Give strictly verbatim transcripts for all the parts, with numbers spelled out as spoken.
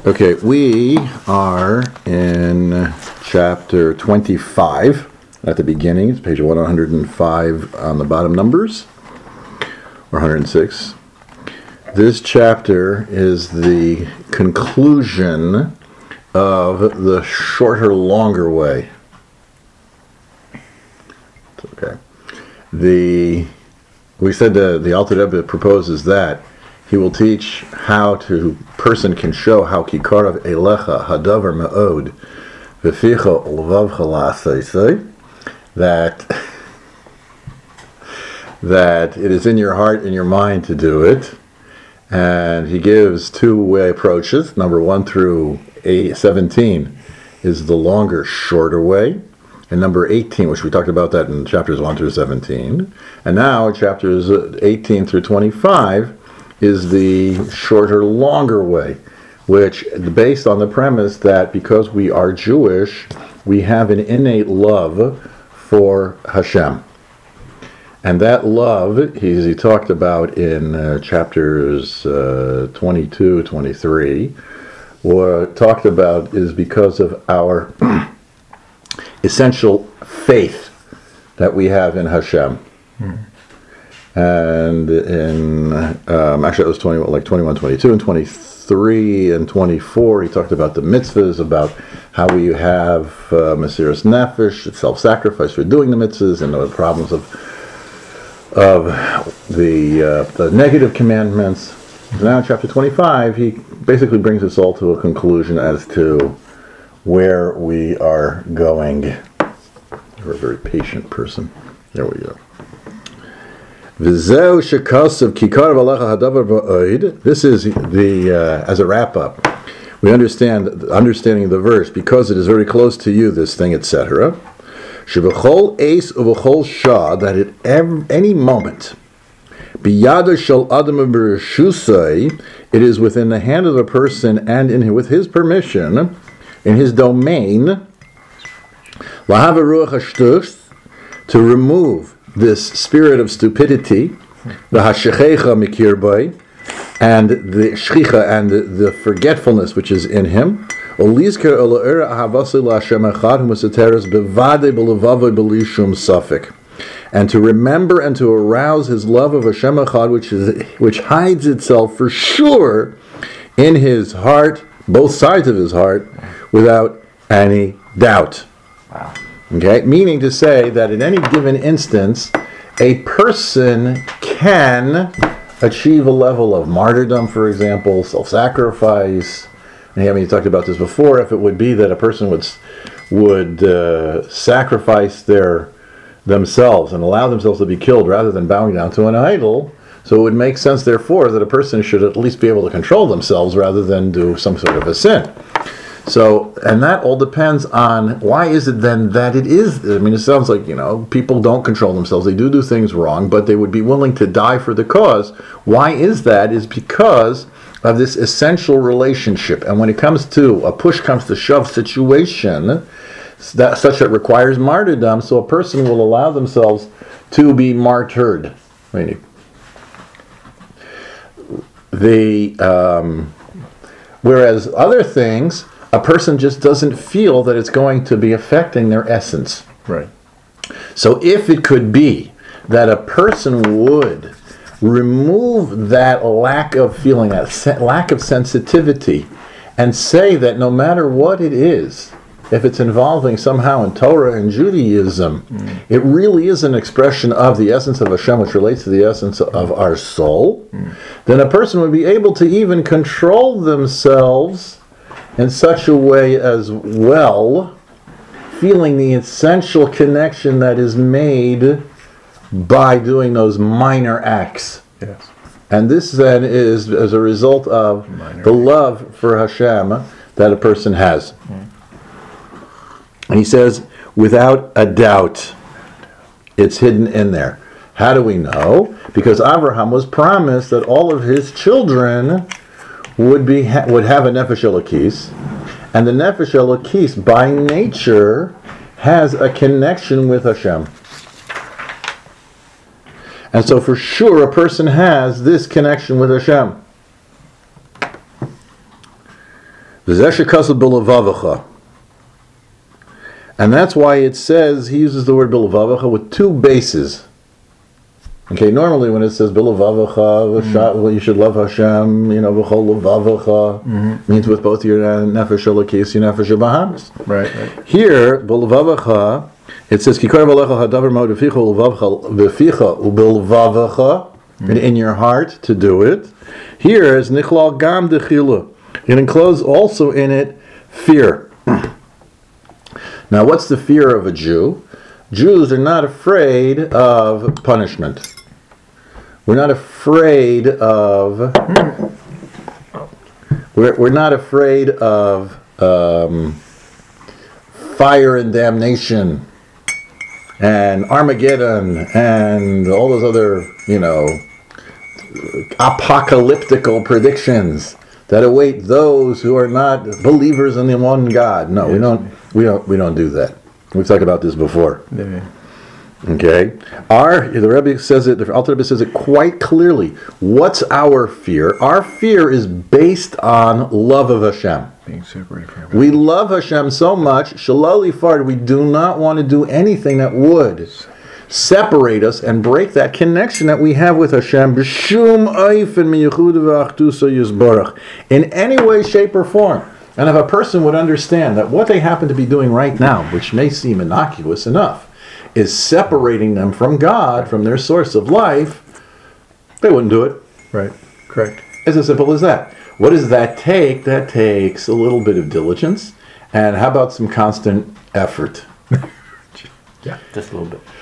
Okay, we are in chapter twenty-five at the beginning. It's page one hundred five on the bottom numbers, or one hundred six. This chapter is the conclusion of the shorter, longer way. Okay. The we said the the Alter Rebbe proposes that he will teach how to person can show how kikarav elecha hadavar me'od v'ficha ulvavcha la'asei, that that it is in your heart and your mind to do it. And he gives two way approaches. Number one through eight, seventeen is the longer, shorter way. And number eighteen, which we talked about that in chapters one through seventeen. And now chapters eighteen through twenty-five is the shorter, longer way, which based on the premise that because we are Jewish, we have an innate love for Hashem. And that love, he, he talked about in uh, chapters uh, twenty-two, twenty-three, or talked about is because of our essential faith that we have in Hashem. Hmm. And in, um, actually it was twenty, like twenty-one, twenty-two, and twenty-three, and twenty-four, he talked about the mitzvahs, about how we have uh, Mesiras Nefesh, self-sacrifice for doing the mitzvahs, and the problems of of the uh, the negative commandments. Now in chapter twenty-five, he basically brings us all to a conclusion as to where we are going. You're a very patient person. There we go. This is the, uh, as a wrap-up, we understand, understanding the verse, because it is very close to you, this thing, et cetera. Shebechol eis uvechol shah, that at every, any moment, biyada shel adam b'reshusai, it is within the hand of a person and in with his permission, in his domain, lahava ruach hashtus, to remove this spirit of stupidity, the hashechecha mikirbai, and the shchicha and the, the forgetfulness which is in him. Olizker oloera ahavasi la'Hashem echad humasateres bevade belevavoi belishum safek, and to remember and to arouse his love of Hashem echad, which is which hides itself for sure in his heart, both sides of his heart, without any doubt. Wow. Okay, meaning to say that in any given instance, a person can achieve a level of martyrdom, for example, self-sacrifice. And I mean, you talked about this before. If it would be that a person would would uh, sacrifice their themselves and allow themselves to be killed rather than bowing down to an idol, so it would make sense, therefore, that a person should at least be able to control themselves rather than do some sort of a sin. So, and that all depends on why is it then that it is, I mean, it sounds like, you know, people don't control themselves, they do do things wrong, but they would be willing to die for the cause. Why is that? Is because of this essential relationship. And when it comes to a push comes to shove situation, that, such that requires martyrdom, so a person will allow themselves to be martyred. Meaning, the, um, whereas other things, a person just doesn't feel that it's going to be affecting their essence. Right. So if it could be that a person would remove that lack of feeling, that se- lack of sensitivity, and say that no matter what it is, if it's involving somehow in Torah and Judaism, mm. it really is an expression of the essence of Hashem, which relates to the essence of our soul, mm. then a person would be able to even control themselves in such a way as well, feeling the essential connection that is made by doing those minor acts. Yes. And this then is as a result of minor the love for Hashem that a person has. Mm. And he says, without a doubt, it's hidden in there. How do we know? Because Abraham was promised that all of his children would be ha- would have a nefesh elokis, and the nefesh elokis by nature has a connection with Hashem. And so for sure a person has this connection with Hashem. And that's why it says, he uses the word bilavavecha with two bases. Okay, normally when it says bilavavecha, mm-hmm. well, you should love Hashem, you know, v'chol lavavecha, mm-hmm. means with both your nefesh elokis, your nefesh bahamis. Right, right. Here, bilavavecha, it says, kikar v'lecha hadavar ma'od v'ficha v'ficha u'bilvavecha, and in your heart to do it. Here is nichlal gam dechila. It includes also in it fear. Now, what's the fear of a Jew? Jews are not afraid of punishment. We're not afraid of. We're we're not afraid of um, fire and damnation, and Armageddon, and all those other, you know, apocalyptical predictions that await those who are not believers in the one God. No, yes. we don't. We don't. We don't do that. We've talked about this before. Yeah. Okay. Our the Rebbe says it. The Alter Rebbe says it quite clearly. What's our fear? Our fear is based on love of Hashem. Being separated from Him. We love Hashem so much. Shalali fard. We do not want to do anything that would separate us and break that connection that we have with Hashem. B'shum oifen miyichud v'achdusa yisborach. In any way, shape, or form. And if a person would understand that what they happen to be doing right now, which may seem innocuous enough, is separating them from God, from their source of life, they wouldn't do it. Right. Correct. It's as simple as that. What does that take? That takes a little bit of diligence. And how about some constant effort? Yeah, just a little bit.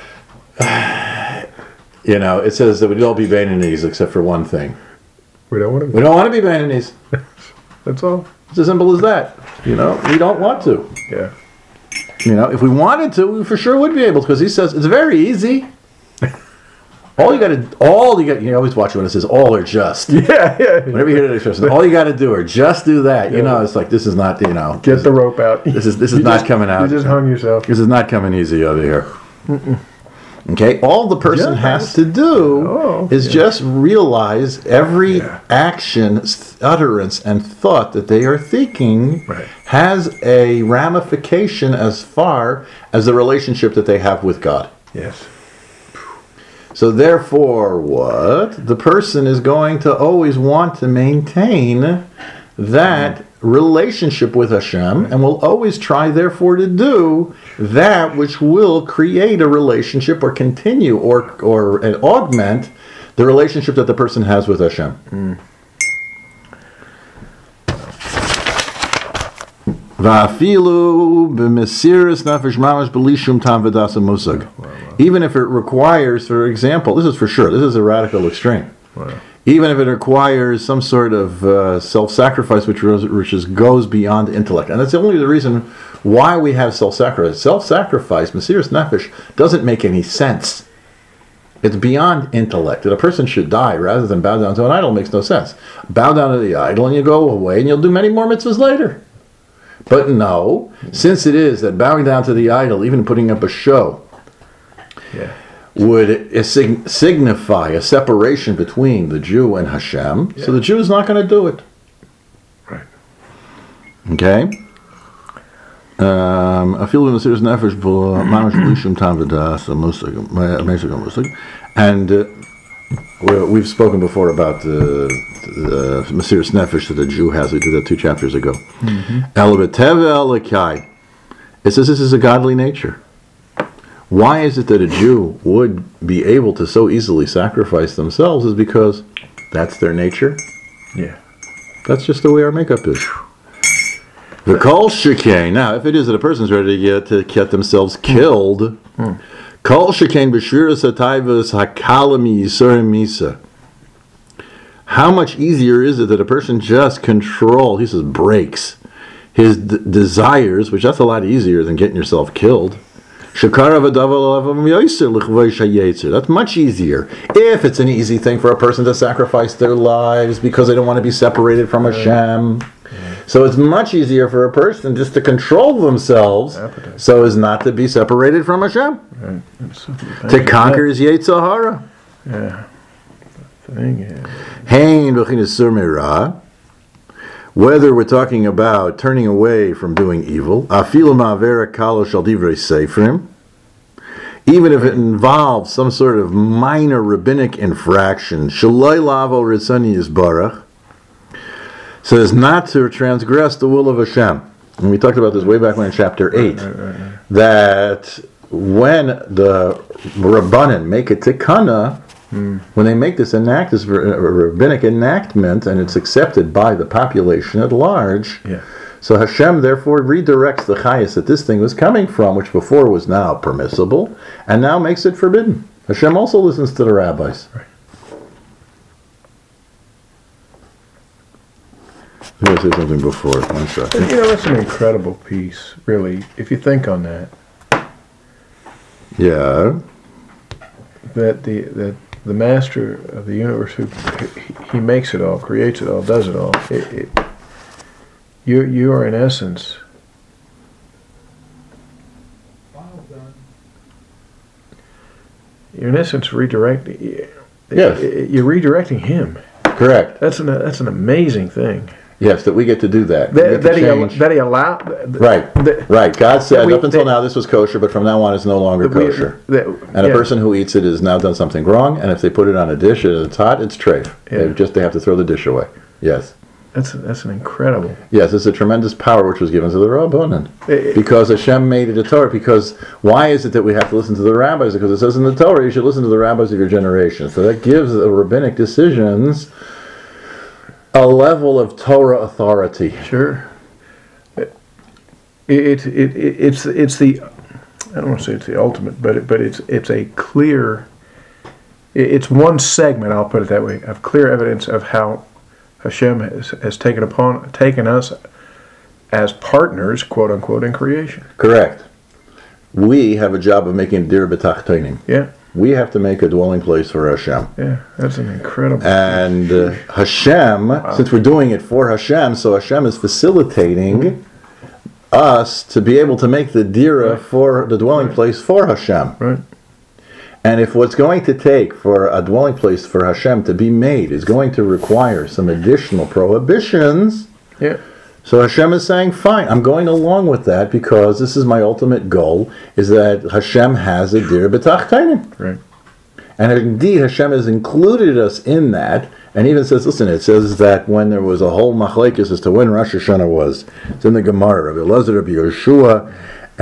You know, it says that we'd all be Bainanese except for one thing. We don't want to be. We don't want to be Bainanese. That's all. It's as simple as that. You know, we don't want to. Yeah. You know, if we wanted to, we for sure would be able to, because he says it's very easy. All you got to, all you got, you always watch when it says all or just. Yeah, yeah. Whenever you hear that expression, all you got to do or just do that. You yeah. know, it's like this is not, you know. Get the rope out. This is this is you not just, coming out. You just hung yourself. This is not coming easy over here. Mm-mm. Okay, all the person yeah, has to do oh, is yeah. just realize every yeah. action, utterance, and thought that they are thinking right. has a ramification as far as the relationship that they have with God. Yes. So therefore, what? The person is going to always want to maintain that relationship with Hashem, and will always try, therefore, to do that which will create a relationship or continue or or and augment the relationship that the person has with Hashem. Mm. Even if it requires, for example, this is for sure, this is a radical extreme. Wow. Even if it requires some sort of uh, self-sacrifice, which, which is, goes beyond intellect. And that's only the reason why we have self-sacrifice. Self-sacrifice, Mesiras Nefesh, doesn't make any sense. It's beyond intellect. That a person should die rather than bow down to an idol makes no sense. Bow down to the idol and you go away and you'll do many more mitzvahs later. But no, since it is that bowing down to the idol, even putting up a show, yeah. would sig- signify a separation between the Jew and Hashem, yeah. so the Jew is not going to do it. Right. Okay? Um, I feel in the serious nefesh mamash b'lishum tam v'das musig, and uh, we've spoken before about the, the Mesiras Nefesh that the Jew has. We did that two chapters ago. El b'teva elikai. It says this is a godly nature. Why is it that a Jew would be able to so easily sacrifice themselves? Is because that's their nature. Yeah. That's just the way our makeup is. The kol shekain. Now, if it is that a person's ready to get to get themselves killed, kol shekain b'shviras hatayvus hakalami yisurim misa. How much easier is it that a person just control, he says, breaks his d- desires, which that's a lot easier than getting yourself killed. That's much easier. If it's an easy thing for a person to sacrifice their lives because they don't want to be separated from Hashem. So it's much easier for a person just to control themselves Appetite. so as not to be separated from Hashem. Right. To conquer his Yetzer Hara. Yeah. Thing, yeah. whether we're talking about turning away from doing evil, afilu ma'avera kalo shal divrei seifrim, even if it involves some sort of minor rabbinic infraction, shaloi lavo ritzani yisbarach, says not to transgress the will of Hashem. And we talked about this way back when in chapter eight, Right, right, right. that when the Rabbanan make a tikkana, mm. when they make this enact, this rabbinic enactment, and it's accepted by the population at large, Yeah. so Hashem therefore redirects the chayas that this thing was coming from, which before was now permissible, and now makes it forbidden. Hashem also listens to the rabbis. Right. I'm going to say something before. One second. You know, that's an incredible piece, really, if you think on that. Yeah. That the that the master of the universe, who he, he makes it all, creates it all, does it all. It, it, you you are in essence. You're in essence redirecting. Yes. You're redirecting him. Correct. That's an that's an amazing thing. Yes, that we get to do that. We That, get to that he al- change. that he allowed. Right, that- right. God said we- up until that- now this was kosher, but from now on it's no longer that we- kosher. that- And a yeah. person who eats it has now done something wrong, and if they put it on a dish and it's hot, it's treif. Yeah. They just they have to throw the dish away. Yes. That's that's an incredible. Yes, it's a tremendous power which was given to the Rabbanan. It- Because Hashem made it a Torah. Because why is it that we have to listen to the rabbis? Because it says in the Torah you should listen to the rabbis of your generation. So that gives the rabbinic decisions a level of Torah authority. Sure. It, it, it, it it's it's the I don't want to say it's the ultimate, but it, but it's it's a clear. it- It's one segment. I'll put it that way, of clear evidence of how Hashem has, has taken upon taken us as partners, quote unquote, in creation. Correct. We have a job of making dir b'tachtonim. Yeah, We have to make a dwelling place for Hashem. yeah, that's an incredible. And uh, Hashem, since we're doing it for Hashem, so Hashem is facilitating us to be able to make the dira Right. for the dwelling place for Hashem. Right. And if what's going to take for a dwelling place for Hashem to be made is going to require some additional prohibitions, Yeah. so Hashem is saying, fine, I'm going along with that because this is my ultimate goal, is that Hashem has a dir b'tachtonim. Right. And indeed, Hashem has included us in that, and even says, listen, it says that when there was a whole machlekes as to when Rosh Hashanah was, it's in the Gemara, Rabbi Elazar, Rabbi Yeshua,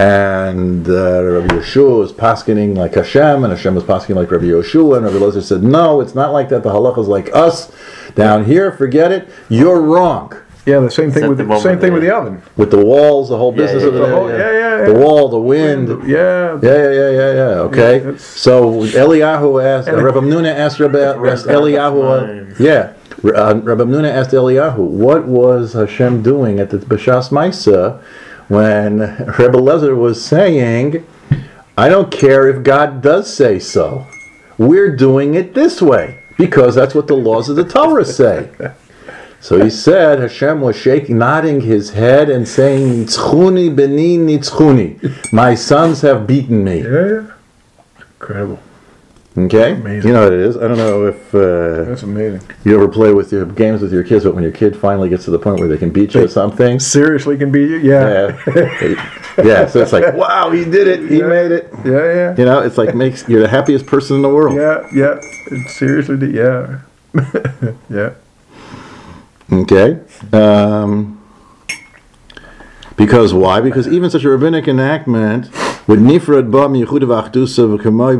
and uh, Rabbi Yeshua was paskening like Hashem, and Hashem was paskening like Rabbi Yeshua, and Rabbi Elazar said, no, it's not like that, the halacha is like us. Down here, forget it, you're wrong. Yeah, the same thing at with the the, moment same thing they- with the oven. With the walls, the whole Yeah, business yeah, of it. The whole- yeah, yeah, The yeah. wall, the wind. Yeah. Yeah, yeah, yeah, yeah, yeah. Okay. Yeah, that's- So Eliyahu asked, And- Rabbi Mnuna asked Rabbi, asked Eliyahu, uh, yeah, uh, Rabbi Mnuna asked Eliyahu, what was Hashem doing at the B'shas Maisa when Rabbi Elazar was saying, I don't care if God does say so. We're doing it this way because that's what the laws of the Torah say. So he said, Hashem was shaking, nodding his head and saying, Nitzchuni beni nitzchuni. My sons have beaten me. Yeah, yeah. Incredible. Okay? Amazing. You know what it is. I don't know if uh, That's amazing. you ever play with your games with your kids, but when your kid finally gets to the point where they can beat you at something, Seriously can be you? Yeah. yeah, yeah. So it's like, wow, he did it. He Yeah. made it. Yeah, yeah. You know, it's like makes you're the happiest person in the world. Yeah, yeah. It seriously did. Yeah. Yeah. Okay. Um, because why? Because even such a rabbinic enactment would nifrad ba miyichud v'achdusa v'kamay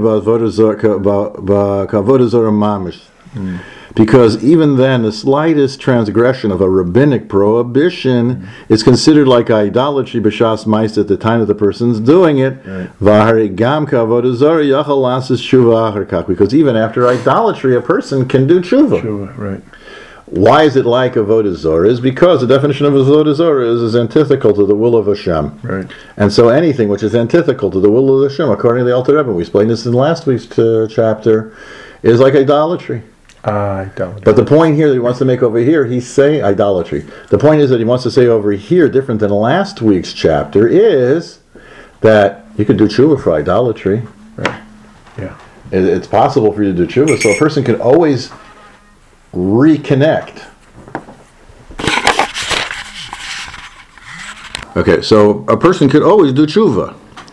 ba'avodah zara mamish. Because even then, the slightest transgression of a rabbinic prohibition is considered like idolatry b'shas ma'is at the time that the person's doing it. V'hari gam ka'avodah zara yachal lasis tshuva achar kach. Because even after idolatry, a person can do tshuva. Sure, right. Why is it like avodah zarah? Is because the definition of avodah zarah is, is antithetical to the will of Hashem. Right. And so anything which is antithetical to the will of Hashem, according to the Alter Rebbe, we explained this in last week's uh, chapter, is like idolatry. Idolatry. But the point here that he wants to make over here, he's saying idolatry. The point is that he wants to say over here, different than last week's chapter, is that you could do tshuva for idolatry. Right. Yeah. It- It's possible for you to do tshuva, so a person can always reconnect Okay, so a person could always do tshuva.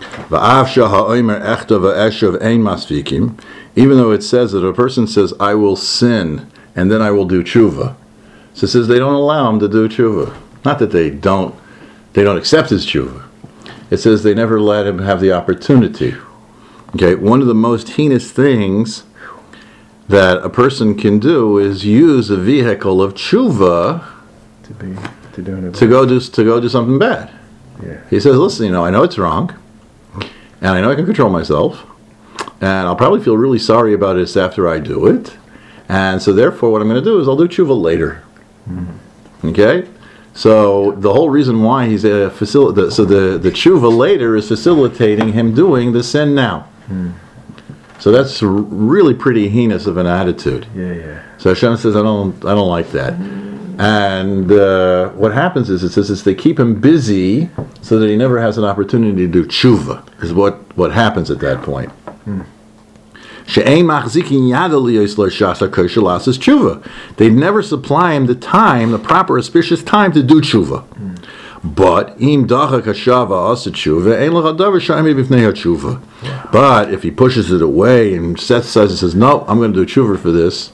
Even though it says that a person says, I will sin, and then I will do tshuva. So it says they don't allow him to do tshuva. Not that they don't, they don't accept his tshuva. It says they never let him have the opportunity. Okay, one of the most heinous things that a person can do is use a vehicle of tshuva To be to do it. to go do to go do something bad. Yeah. He says, listen, you know, I know it's wrong, and I know I can control myself, and I'll probably feel really sorry about this after I do it, and so therefore what I'm going to do is I'll do tshuva later. Mm-hmm. Okay? So the whole reason why he's a facil- so the, the tshuva later is facilitating him doing the sin now. Mm. So that's r- really pretty heinous of an attitude. Yeah, yeah. So Hashem says, I don't, I don't like that. And uh, what happens is, it says, is they keep him busy so that he never has an opportunity to do tshuva, is what, what happens at that point. She'ein machzikin yad aliyos l'shasa kosher lasas tshuva. They never supply him the time, the proper auspicious time to do tshuva. But im dacha kashava asa tshuva ein l'chadavar sha'imi b'fnei tshuva. But if he pushes it away and sets aside and says, no, I'm going to do tshuva for this,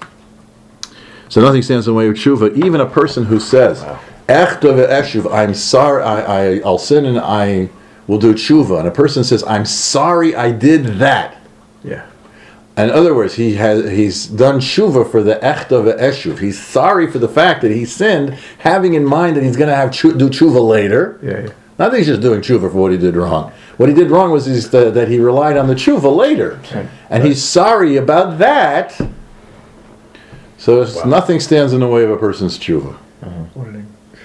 so nothing stands in the way of tshuva. Even a person who says, Echta ve'eshuv, I'm sorry, I, I, I'll sin and I will do tshuva. And a person says, I'm sorry I did that. Yeah. In other words, he has he's done tshuva for the echta ve'eshuv. He's sorry for the fact that he sinned, having in mind that he's going to have tshu, do tshuva later. Yeah, yeah. Not that he's just doing tshuva for what he did wrong. What he did wrong was he's the, that he relied on the tshuva later. Okay. And he's sorry about that. So wow. Nothing stands in the way of a person's tshuva. Uh-huh.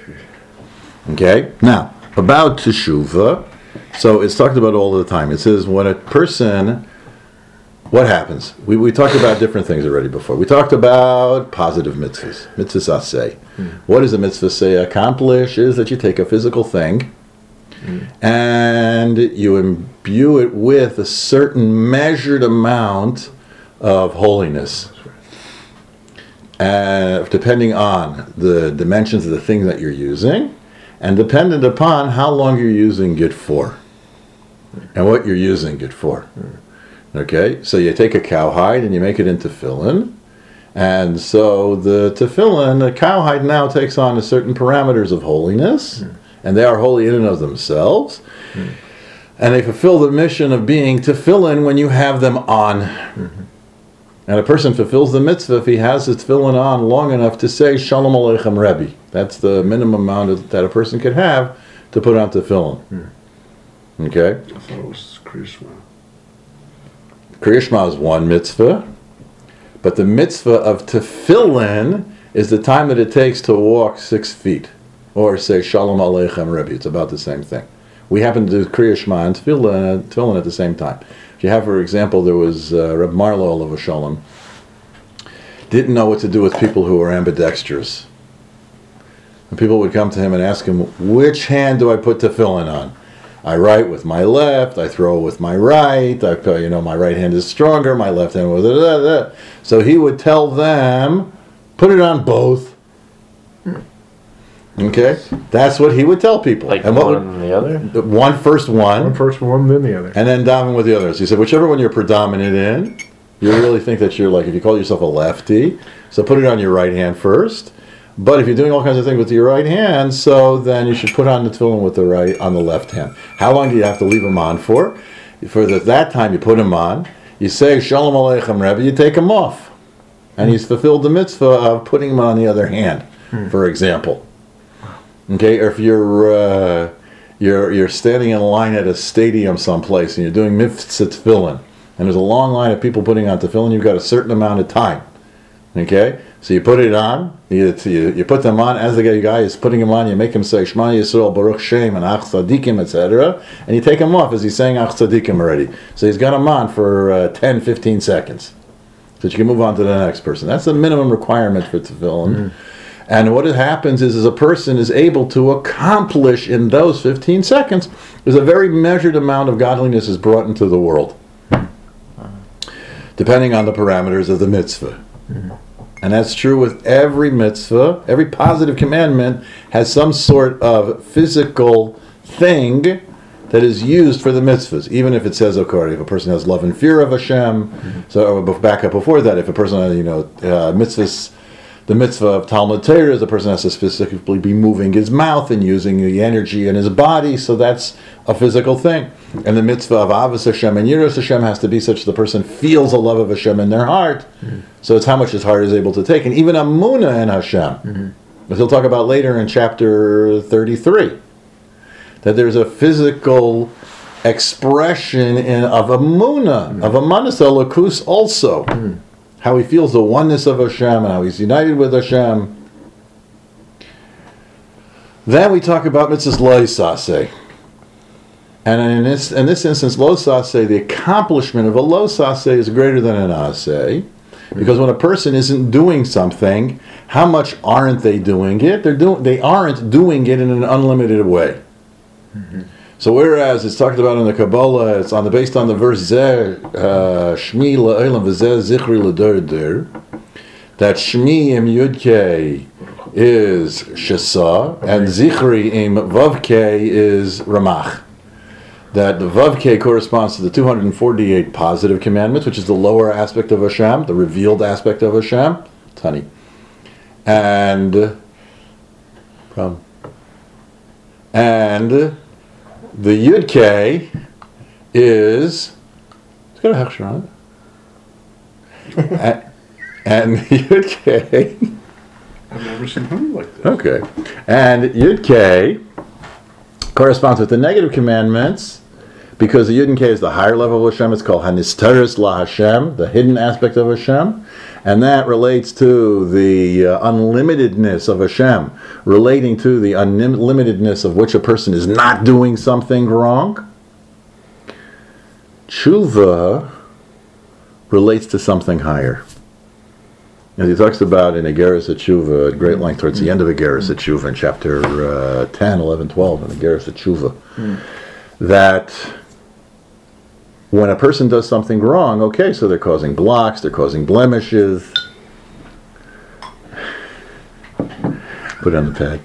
Okay? Now, about teshuva, so it's talked about all the time. It says when a person, what happens? We we talked about different things already before. We talked about positive mitzvahs, mitzvahs aseh. Hmm. What does a mitzvah say accomplish? Is that you take a physical thing hmm. and you imbue it with a certain measured amount of holiness. Uh, depending on the dimensions of the thing that you're using, and dependent upon how long you're using it for, and what you're using it for. Okay, so you take a cowhide and you make it into tefillin, and so the tefillin, the cowhide now takes on a certain parameters of holiness, mm. and they are holy in and of themselves, mm. and they fulfill the mission of being tefillin when you have them on. Mm-hmm. And a person fulfills the mitzvah if he has his tefillin on long enough to say Shalom Aleichem Rebbe. That's the minimum amount of, that a person could have to put on tefillin. Hmm. Okay? I thought it was Krishma. Krishma is one mitzvah, but the mitzvah of tefillin is the time that it takes to walk six feet, or say Shalom Aleichem Rebbe. It's about the same thing. We happen to do Krishma and tefillin, tefillin at the same time. If you have, for example, there was uh, Reb Marlo Olav Shalom, didn't know what to do with people who were ambidextrous. And people would come to him and ask him, which hand do I put tefillin on? I write with my left, I throw with my right, I, you know, my right hand is stronger, my left hand with it. So he would tell them, put it on both. Okay, that's what he would tell people. Like and what one would, and the other? One first one. One first one, then the other. And then daven with the others. He said, whichever one you're predominant in, you really think that you're like, if you call yourself a lefty, so put it on your right hand first. But if you're doing all kinds of things with your right hand, so then you should put on the tefillin with the right, on the left hand. How long do you have to leave them on for? For the, that time you put them on, you say, Shalom Aleichem Rebbe, you take them off. And he's fulfilled the mitzvah of putting them on the other hand, hmm. for example. Okay, or if you're uh, you're you're standing in line at a stadium someplace and you're doing mitzvah tefillin, and there's a long line of people putting on tefillin, you've got a certain amount of time. Okay, so you put it on, you you, you put them on as the guy is putting them on. You make him say Shema Yisrael Baruch Shem and Ach Tzadikim, et cetera, and you take him off as he's saying Ach Tzadikim already. So he's got them on for uh, ten, fifteen seconds, so that you can move on to the next person. That's the minimum requirement for tefillin. Mm-hmm. And what happens is, is a person is able to accomplish in those fifteen seconds, there's a very measured amount of godliness is brought into the world, depending on the parameters of the mitzvah. Mm-hmm. And that's true with every mitzvah. Every positive commandment has some sort of physical thing that is used for the mitzvahs, even if it says, okay, if a person has love and fear of Hashem, mm-hmm. so or back up before that, if a person has, you know, uh, mitzvahs, the mitzvah of Talmud Torah is a person has to specifically be moving his mouth and using the energy in his body, so that's a physical thing. And the mitzvah of Avos Hashem and Yiras Hashem has to be such that the person feels a love of Hashem in their heart, mm-hmm. so it's how much his heart is able to take. And even Amunah in Hashem, mm-hmm. as he'll talk about later in chapter thirty-three, that there's a physical expression in, of Amunah, mm-hmm. of Amanas Elokus also. Mm-hmm. How he feels the oneness of Hashem and how he's united with Hashem. Then we talk about mitzvahs lo saseh. And in this, in this instance, lo saseh, the accomplishment of a lo saseh is greater than an aseh. Because when a person isn't doing something, how much aren't they doing it? They're doing. They aren't doing it in an unlimited way. Mm-hmm. So whereas it's talked about in the Kabbalah, it's on the based on the verse Zeh Shmi la'olam v'zeh zichri l'dorder, that Shmi im Yudke is Shasa and Zichri im Vavke is Ramach. That the Vavke corresponds to the two hundred forty-eight positive commandments, which is the lower aspect of Hashem, the revealed aspect of Hashem. Tani. And from and the Yud K is, it's got a hechsher on it. and, and the Yud K, I've never seen honey like this. Okay. And Yud K corresponds with the negative commandments, because the Yud and K is the higher level of Hashem. It's called Hanistaris La Hashem, the hidden aspect of Hashem. And that relates to the uh, unlimitedness of Hashem, relating to the unlimitedness of which a person is not doing something wrong. Tshuva relates to something higher. As he talks about in Igeres HaTshuva at great length towards the end of Igeres HaTshuva in chapter uh, ten, eleven, twelve in Igeres HaTshuva, mm. that when a person does something wrong, okay, so they're causing blocks, they're causing blemishes. Put it on the pad.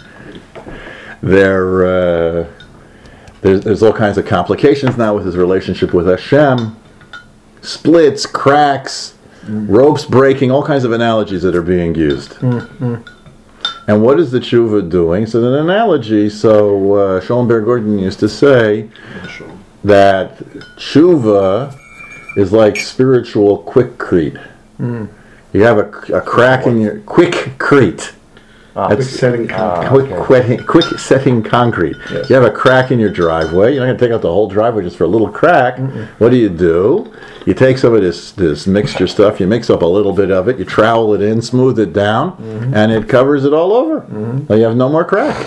They're, uh, there's, there's all kinds of complications now with his relationship with Hashem. Splits, cracks, mm. ropes breaking, all kinds of analogies that are being used. Mm-hmm. And what is the tshuva doing? So an analogy, so uh, Schoenberg Gordon used to say that tshuva is like spiritual quickcrete. Mm. You have a, a crack in your quickcrete. Ah, quick setting concrete. Quick, okay. quick, quick setting concrete. Yes. You have a crack in your driveway. You're not going to take out the whole driveway just for a little crack. Mm-mm. What do you do? You take some of this this mixture stuff. You mix up a little bit of it. You trowel it in, smooth it down, mm-hmm. and it covers it all over. Mm-hmm. So you have no more crack.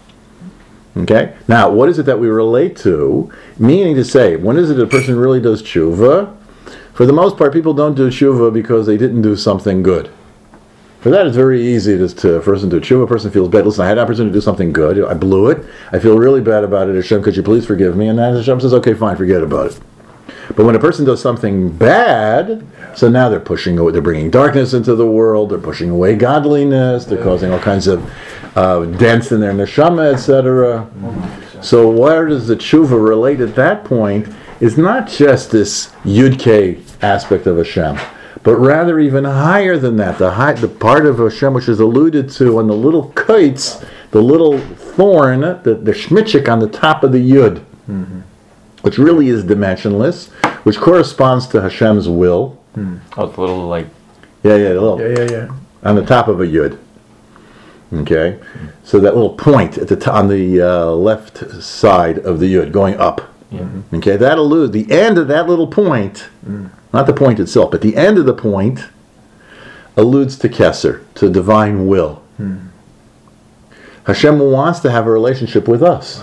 Okay. Now, what is it that we relate to? Meaning to say, when is it a person really does tshuva? For the most part, people don't do tshuva because they didn't do something good. For that, it's very easy to, to a person to do tshuva. A person feels bad. Listen, I had an opportunity to do something good. I blew it. I feel really bad about it. Hashem, could you please forgive me? And then Hashem says, okay, fine, forget about it. But when a person does something bad, so now they're pushing away, they're bringing darkness into the world, they're pushing away godliness, they're causing all kinds of uh, dents in their neshama, et cetera. So where does the tshuva relate at that point is not just this Yud-K aspect of Hashem, but rather even higher than that, the high, the part of Hashem which is alluded to on the little kites, the little thorn, the, the shmitchik on the top of the Yud, mm-hmm. which really is dimensionless, which corresponds to Hashem's will. Mm. Oh, it's a little like... Yeah, yeah, a little. Yeah, yeah, yeah. On the top of a Yud. Okay? Mm. So that little point at the t- on the uh, left side of the Yud, going up. Mm-hmm. Okay, that alludes, the end of that little point, mm. not the point itself, but the end of the point alludes to Kesser, to divine will. Mm. Hashem wants to have a relationship with us. Wow.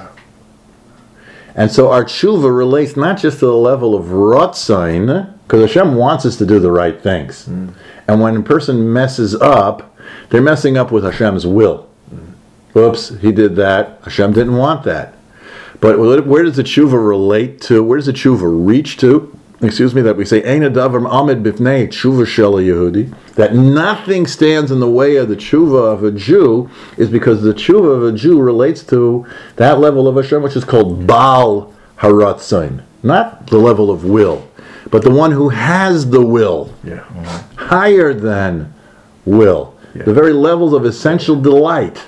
And so our tshuva relates not just to the level of rotzain, because Hashem wants us to do the right things. Mm. And when a person messes up, they're messing up with Hashem's will. Mm. Oops, he did that. Hashem didn't want that. But where does the tshuva relate to? Where does the tshuva reach to? excuse me, that we say, Ein adavar amid bifnei tshuva shel Yehudi, that nothing stands in the way of the tshuva of a Jew, is because the tshuva of a Jew relates to that level of Hashem, which is called Baal Haratzain, not the level of will, but the one who has the will, Yeah. higher than will, Yeah. the very levels of essential delight.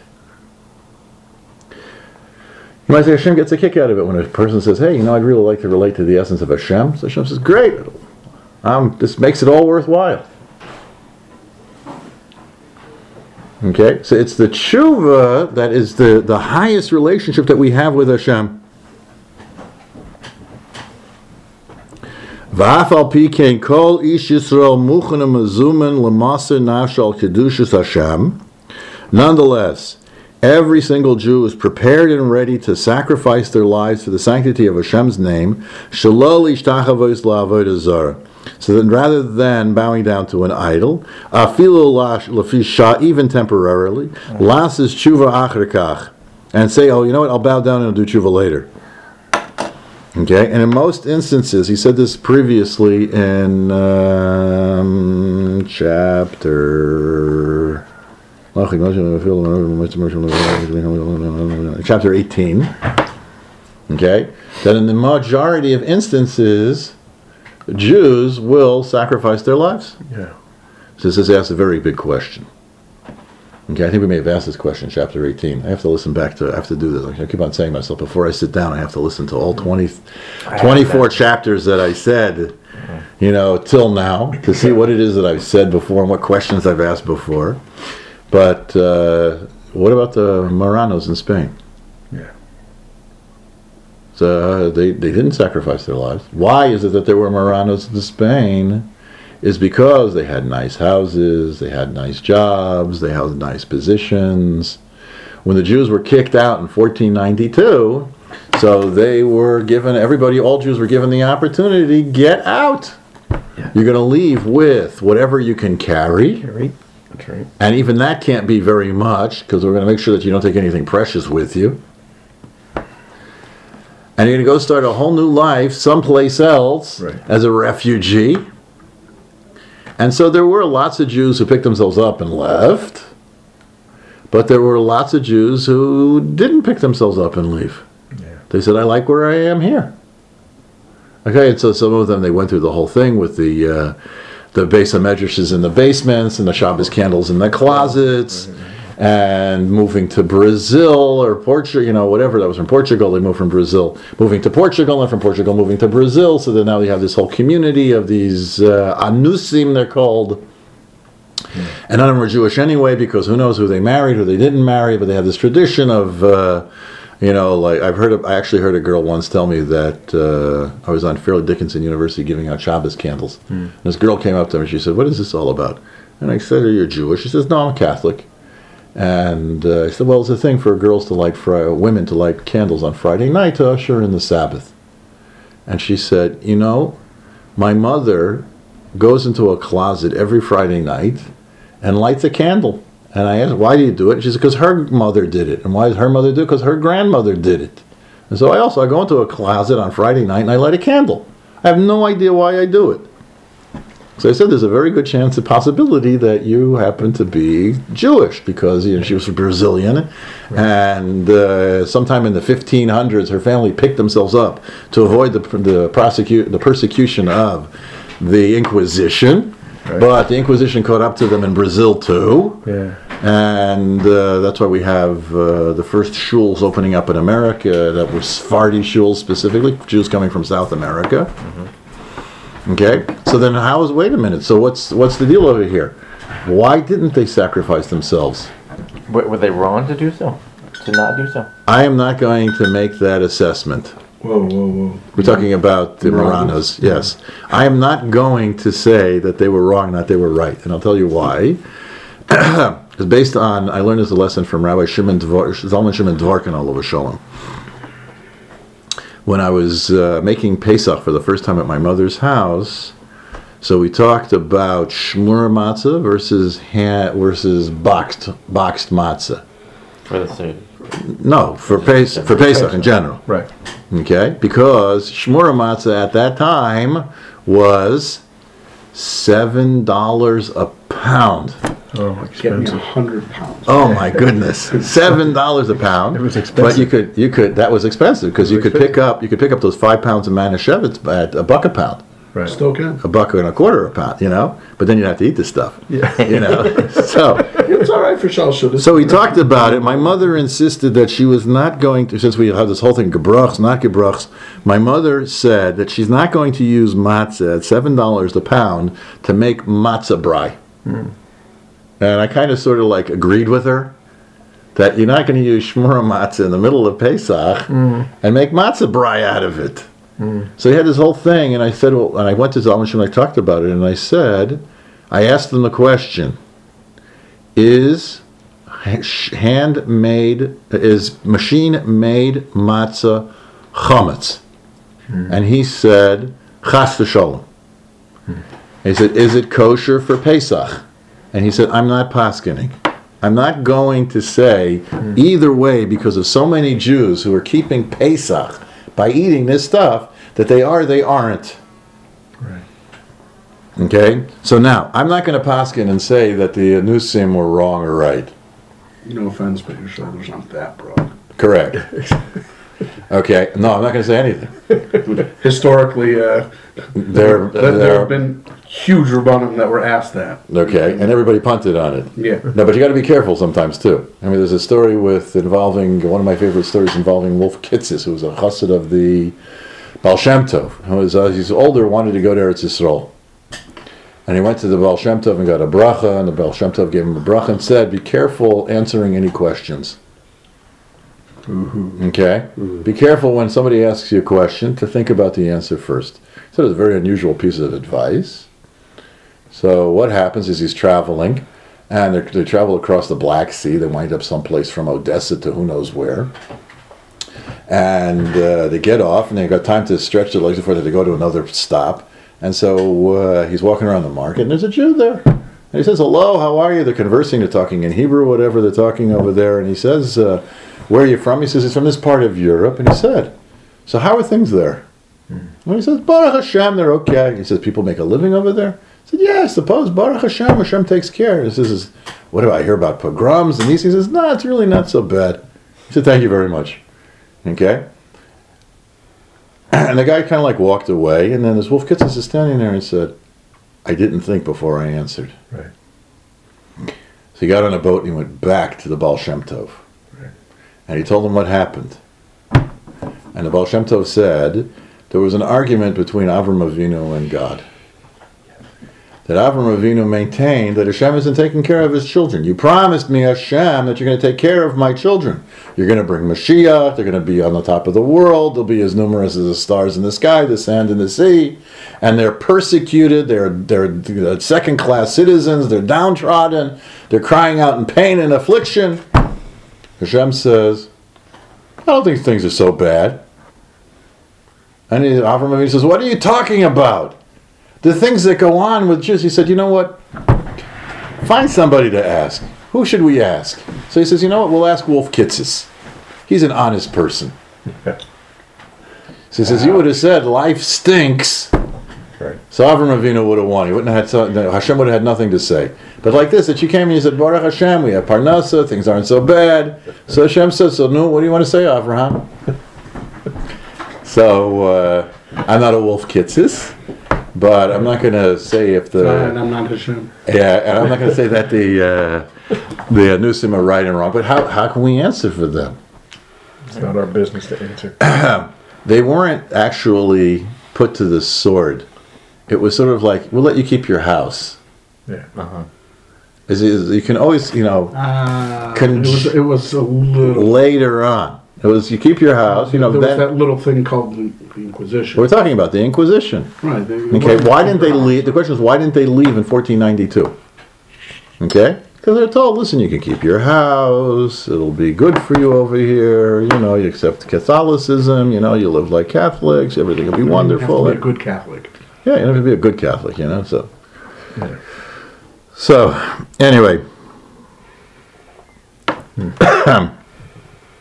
You might say Hashem gets a kick out of it when a person says, hey, you know, I'd really like to relate to the essence of Hashem. So Hashem says, great, um, this makes it all worthwhile. Okay, so it's the tshuva that is the, the highest relationship that we have with Hashem. V'afal pi kein kol ish Yisrael muchen mezumen l'maser nafsh al kedushas Hashem. Nonetheless, every single Jew is prepared and ready to sacrifice their lives for the sanctity of Hashem's name, shalol ishtachavos la'avodah zarah. So then, rather than bowing down to an idol, afilu lafi shah, even temporarily, las is tshuva acher kach, and say, oh, you know what, I'll bow down and I'll do tshuva later. Okay, and in most instances, he said this previously in um, chapter chapter eighteen. Okay, that in the majority of instances, Jews will sacrifice their lives. Yeah. So this is asked a very big question. Okay, I think we may have asked this question in chapter eighteen. I have to listen back to, I have to do this. I keep on saying to myself, before I sit down, I have to listen to all twenty, twenty-four chapters that I said, you know, till now, to see what it is that I've said before and what questions I've asked before. But uh, what about the Marranos in Spain? Yeah. So uh, they, they didn't sacrifice their lives. Why is it that there were Marranos in Spain? Is because they had nice houses, they had nice jobs, they held nice positions. When the Jews were kicked out in fourteen ninety-two, so they were given, everybody, all Jews were given the opportunity, get out. Yeah. You're going to leave with whatever you can carry. Right. That's right. And even that can't be very much, because we're going to make sure that you don't take anything precious with you. And you're going to go start a whole new life someplace else, Right. as a refugee. And so there were lots of Jews who picked themselves up and left, but there were lots of Jews who didn't pick themselves up and leave. Yeah. They said, I like where I am here. Okay, and so some of them, they went through the whole thing with the uh, the Beis HaMedrashes in the basements and the Shabbos candles in the closets, and moving to Brazil or Portugal, you know, whatever, that was from Portugal, they moved from Brazil, moving to Portugal, and from Portugal moving to Brazil, so that now they have this whole community of these uh, Anusim, they're called. And none of them were Jewish anyway, because who knows who they married, who they didn't marry, but they have this tradition of, uh, you know, like, I've heard, of, I actually heard a girl once tell me that uh, I was on Fairleigh Dickinson University giving out Shabbos candles. And this girl came up to me and she said, what is this all about? And I said, are you Jewish? She says, no, I'm Catholic. And uh, I said, well, it's a thing for girls to light, fri- women to light candles on Friday night to usher in the Sabbath. And she said, you know, my mother goes into a closet every Friday night and lights a candle. And I asked, why do you do it? She said, because her mother did it. And why does her mother do it? Because her grandmother did it. And so I also, I go into a closet on Friday night and I light a candle. I have no idea why I do it. So I said, there's a very good chance, a possibility that you happen to be Jewish, because, you know, she was Brazilian, right. And uh, sometime in the fifteen hundreds, her family picked themselves up to avoid the the prosecute the persecution of the Inquisition. Right. But the Inquisition caught up to them in Brazil too. Yeah. And uh, that's why we have uh, the first shuls opening up in America that were Sephardi shuls specifically, Jews coming from South America. Mm-hmm. Okay, so then how is, wait a minute, so what's what's the deal over here? Why didn't they sacrifice themselves? Were they wrong to do so? To not do so? I am not going to make that assessment. Whoa, whoa, whoa. We're talking about the Marranos, yes. I am not going to say that they were wrong, not they were right, and I'll tell you why. It's based on, I learned this a lesson from Rabbi Shimon Dvor, Zalman Shimon Dvorkin, Olav Shalom. When I was uh, making Pesach for the first time at my mother's house, so we talked about shmur matzah versus ha- versus boxed boxed matzah. For the No, for Pesach, for Pesach in general. Right. Okay, because shmura matzah at that time was seven dollars a pound. Oh, Get me a expensive. hundred pounds. Oh my goodness, seven dollars a pound. It was But expensive. you could, you could. That was expensive because It you was could pick up, you could pick up those five pounds of manischewitz at a buck a pound, Right. Still can. a buck and a quarter a pound. You know, but then you have to eat this stuff. Yeah. You know, so. It's all right for Shalshut. So we talked about it. My mother insisted that she was not going to, since we have this whole thing, gebruchs, not gebruchs, my mother said that she's not going to use matzah at seven dollars a pound to make matzah brai. Mm. And I kind of sort of like agreed with her that you're not going to use shmura matzah in the middle of Pesach Mm. and make matzah brai out of it. Mm. So he had this whole thing, and I said, well, and I went to Zalman Shimon, I talked about it, and I said, I asked them the question, is handmade, is machine-made matzah chametz? Mm. And he said, chas v'sholem. Mm. He said, is it kosher for Pesach? And he said, I'm not paskening. I'm not going to say Mm. either way because of so many Jews who are keeping Pesach by eating this stuff that they are, they aren't. Right. Okay? So now, I'm not going to paskin and say that the Anusim were wrong or right. No offense, but your shoulders aren't that broad. Correct. Okay? No, I'm not going to say anything. Historically, uh, They're, there, there they're, have been huge rabbanim that were asked that. okay, and everybody punted on it. Yeah. No, but you got to be careful sometimes too. I mean, there's a story with involving one of my favorite stories involving Wolf Kitzis, who was a chassid of the Baal Shem Tov. Who was uh, he's older, wanted to go to Eretz Yisrael, and he went to the Baal Shem Tov and got a bracha, and the Baal Shem Tov gave him a bracha and said, "Be careful answering any questions." Mm-hmm. Okay, be careful when somebody asks you a question to think about the answer first. So it's a very unusual piece of advice. So what happens is he's traveling, and they travel across the Black Sea. They wind up someplace from Odessa to who knows where. And uh, they get off, and they've got time to stretch their legs before they go to another stop. And so uh, he's walking around the market, and there's a Jew there. And he says, hello, how are you? They're conversing, they're talking in Hebrew, whatever they're talking over there. And he says, uh, where are you from? He says, he's from this part of Europe. And he said, so how are things there? And he says, Baruch Hashem, they're okay. He says, people make a living over there? He said, yeah, I suppose. Baruch Hashem, Hashem takes care. He says, what do I hear about pogroms? And he says, no, it's really not so bad. He said, thank you very much. Okay? And the guy kind of like walked away, and then this Wolf Kitzis is standing there and said, I didn't think before I answered. Right. So he got on a boat and he went back to the Baal Shem Tov. Right. And he told him what happened. And the Baal Shem Tov said, there was an argument between Avram Avinu and God. That Avram Avinu maintained that Hashem isn't taking care of his children. You promised me, Hashem, that you're going to take care of my children. You're going to bring Mashiach. They're going to be on the top of the world. They'll be as numerous as the stars in the sky, the sand in the sea. And they're persecuted. They're, they're second-class citizens. They're downtrodden. They're crying out in pain and affliction. Hashem says, I don't think things are so bad. And he, Avram Avinu says, what are you talking about? The things that go on with Jews. He said, you know what? Find somebody to ask. Who should we ask? So he says, you know what? We'll ask Wolf Kitzis. He's an honest person. So he says, you would have said, life stinks. Right. So Avram Avinu would have won. He wouldn't have had, so, Hashem would have had nothing to say. But like this, that you came and you said, Baruch Hashem, we have Parnasa, things aren't so bad. So Hashem says, so no, what do you want to say, Avraham? So uh, I'm not a Wolf Kitzis. But I'm not going to say if the Fine, I'm not Hashem. yeah, and I'm not going to say that the uh, the Anusim are right and wrong. But how how can we answer for them? It's not our business to answer. They weren't actually put to the sword. It was sort of like, we'll let you keep your house. Yeah. Uh-huh. Is is- you can always, you know, Uh, Con- it, was, it was a little... later on. It was you keep your house, you know. there was Then that little thing called the, the Inquisition. we're talking about the Inquisition. Right. They, Okay, why didn't they leave? The question is, why didn't they leave in fourteen ninety-two? Okay? Because they're told, listen, you can keep your house, it'll be good for you over here, you know, you accept Catholicism, you know, you live like Catholics, everything will be You wonderful. have to be a good Catholic. Yeah, you don't have to be a good Catholic, you know, so. Yeah. So, anyway.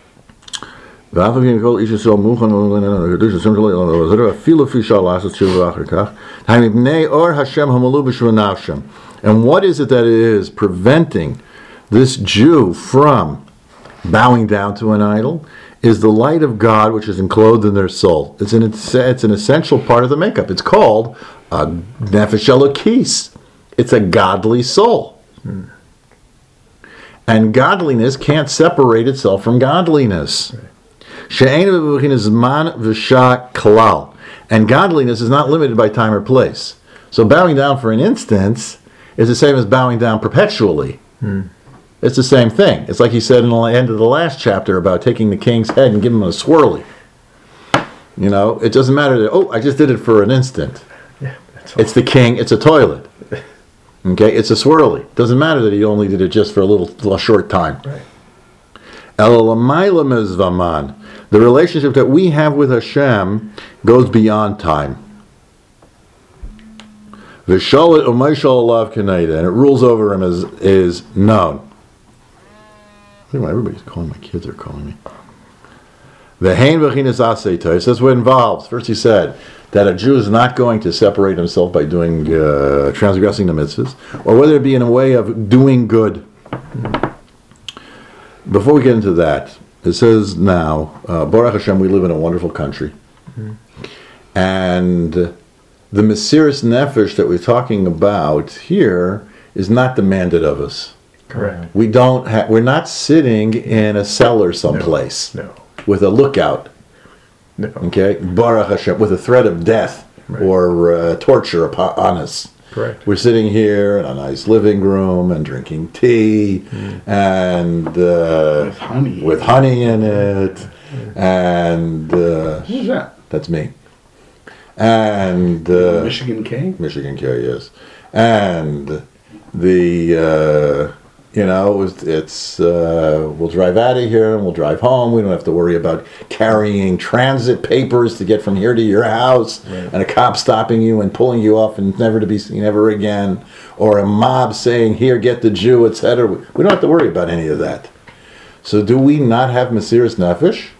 ואף על כן כל איש ישראל מוכן לקדוש השם שלו, אפילו לפי שעה לעשות תשובה אחר כך, מפני אור השם המלוא בשבע נפשם. And what is it that it is preventing this Jew from bowing down to an idol? Is the light of God which is enclosed in their soul. It's an, it's an essential part of the makeup. It's called a nefesh elokis. It's a godly soul. Hmm. And godliness can't separate itself from godliness. And godliness is not limited by time or place. So bowing down for an instance is the same as bowing down perpetually. Hmm. It's the same thing. It's like he said in the end of the last chapter about taking the king's head and giving him a swirly. You know, it doesn't matter that, oh, I just did it for an instant. Yeah, that's all. It's the king, it's a toilet. Okay, it's a swirly. Doesn't matter that he only did it just for a little, a short time. Right. The relationship that we have with Hashem goes beyond time. And it rules over him as is known. I think everybody's calling, my kids are calling me. That's what it involves. First he said that a Jew is not going to separate himself by doing, uh, transgressing the mitzvahs, or whether it be in a way of doing good. Before we get into that, it says now, uh, Baruch Hashem, we live in a wonderful country. Mm-hmm. And the Mesiras Nefesh that we're talking about here is not demanded of us. Correct. We don't ha- we're not sitting in a cellar someplace no, no. with a lookout. No. Okay? Baruch Hashem, with a threat of death right. or uh, torture upon, on us. Correct. We're sitting here in a nice living room and drinking tea mm. and uh, with honey, with honey in it, mm. and uh, who's that? That's me. And uh, Michigan K. Michigan K, yes. And the uh, you know it's, it's uh, we'll drive out of here and we'll drive home. We don't have to worry about carrying transit papers to get from here to your house, right. and a cop stopping you and pulling you off and never to be seen ever again, or a mob saying, "Here, get the Jew," et cetera. We don't have to worry about any of that. So, do we not have Mesiras Nefesh?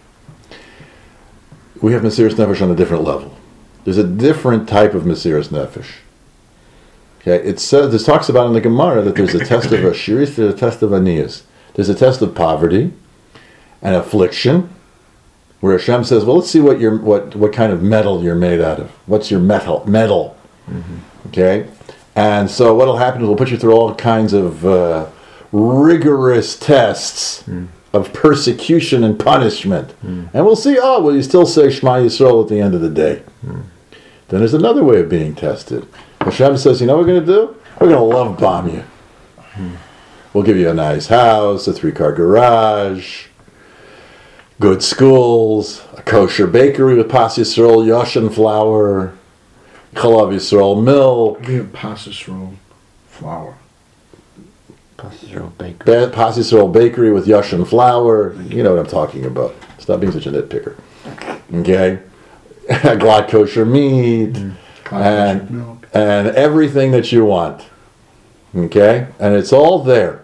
We have Mesiras Nefesh on a different level. There's a different type of Mesiras Nefesh. Okay, it says, this talks about in the Gemara that there's a test of Ashiris, there's a test of Aniyas. There's a test of poverty and affliction, where Hashem says, well, let's see what you're, what, what kind of metal you're made out of. What's your metal? Metal. Mm-hmm. Okay? And so what will happen is we'll put you through all kinds of uh, rigorous tests mm. of persecution and punishment. Mm. And we'll see, oh, will you still say Shema Yisrael at the end of the day? Mm. Then there's another way of being tested. Hashem says, you know what we're going to do? We're going to love bomb you. Hmm. We'll give you a nice house, a three-car garage, good schools, a kosher bakery with Pas Yisrael, Yoshin flour, Chalav Yisrael milk. Give me Pas Yisrael flour. Pas Yisrael bakery. Pas Yisrael bakery with Yoshin flour. You know what I'm talking about. Stop being such a nitpicker. Okay? Glad kosher meat. Mm. And, milk. and everything that you want. Okay? And it's all there.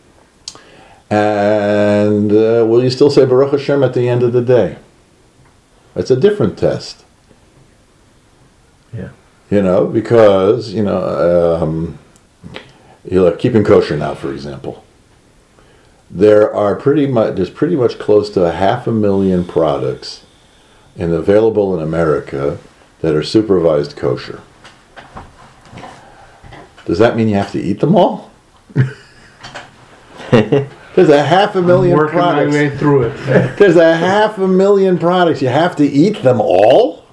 And uh, will you still say Baruch Hashem at the end of the day? It's a different test. Yeah. You know, because, you know, um, you look, keeping kosher now, for example. There are pretty much, there's pretty much close to a half a million products and available in America that are supervised kosher. Does that mean you have to eat them all? There's a half a million I'm working products. my way through it. There's a half a million products. You have to eat them all?